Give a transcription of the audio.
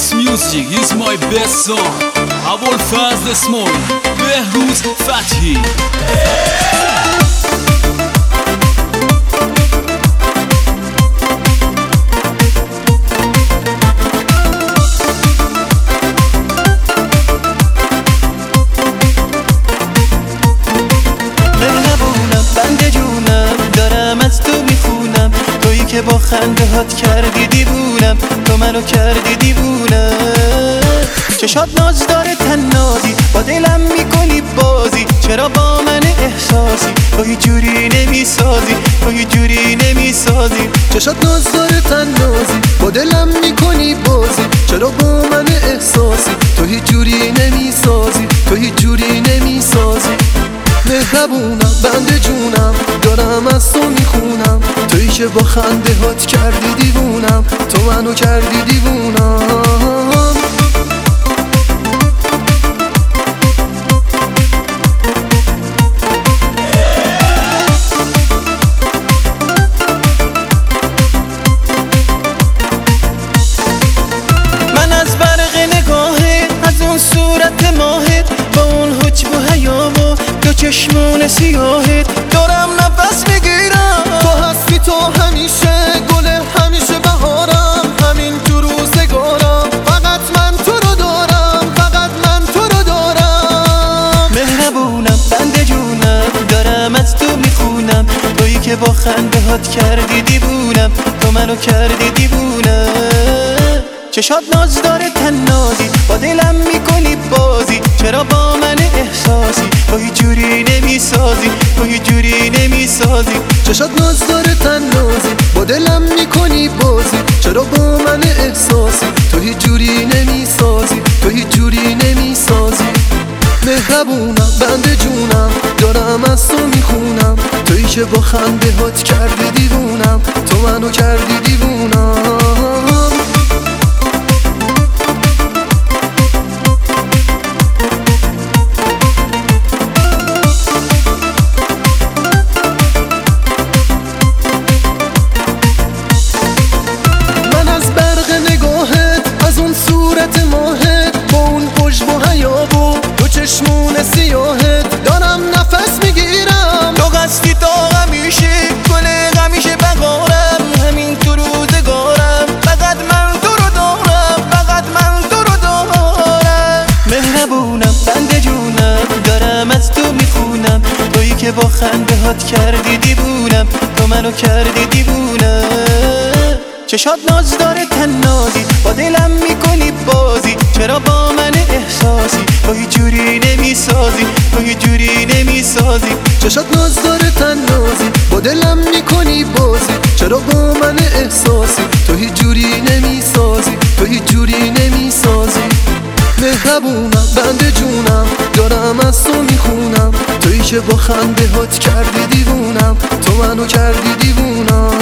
This music is my best song. ابوالفضل اسماعیل، بهروز فتحی. بنده جونم دارم از تو میخونم، تویی که با خنده هات کردی دیوونم، تو منو کردی دیوونم. چشات ناز داره تنازی، با دلم میکنی بازی، چرا با من احساسی تو هیچ جوری نمیسازی، تو هیچ جوری نمیسازی. چشات ناز داره تنازی، با دلم میکنی بازی، چرا با من احساسی تو هیچ جوری نمیسازی، تو هیچ جوری نمیسازی. مهربونم بنده جونم دارم از تو میخونم، تویی که با خنده هات کردی دیوونم، تو منو کردی دیوونم. من از برق نگاهت، از اون صورت ماهت، با اون حجب و حیا و دو چشمون سیاهت دارم نفس میگیرم. تو هستی تو همیشه، گل همیشه بهارم، همین تو روزگارم، فقط من تو رو دارم، فقط من تو رو دارم. مهربونم بنده جونم دارم از تو میخونم، تویی که با خنده هات کردی دیوونم، تو منو کردی دیوونم. چشات ناز داره تنازی، با دلم میکنی بازی، چرا با من احساسی تو هیچ جوری نمیسازی، تو هیچ جوری نمیسازی. چشات ناز داره تنازی، با دلم میکنی بازی، چرا با من احساسی تو هیچ جوری نمیسازی، تو هیچ جوری نمیسازی. مهربونم بنده جونم دارم از تو میخونم، تویی که با خنده هات کردی دیوونم، تو منو کردی دیوونم. ماهت با اون حجب و حیا و دو چشمون سیاهت دارم نفس میگیرم. تو قصدی تا همیشه، گل همیشه بقارم، همین تو روزگارم، فقط من تو رو دارم، فقط من تو رو دارم. مهربونم بنده جونم دارم از تو میخونم، تویی که با خنده هات کردی دیوونم، تو منو کردی دیوونم. چشات ناز داره تنازی، با دلم میکنی بازی، چرا با من احساسی تو هیچ جوری نمیسازی، تو هیچ جوری نمیسازی. چشات ناز داره تنازی، با دلم میکنی بازی، چرا با من احساسی تو هیچ جوری نمیسازی، تو هیچ جوری نمیسازی. مهربونم بنده جونم دارم از تو میخونم، تویی که با خنده هات کردی دیوونم، تو منو کردی دیوونم.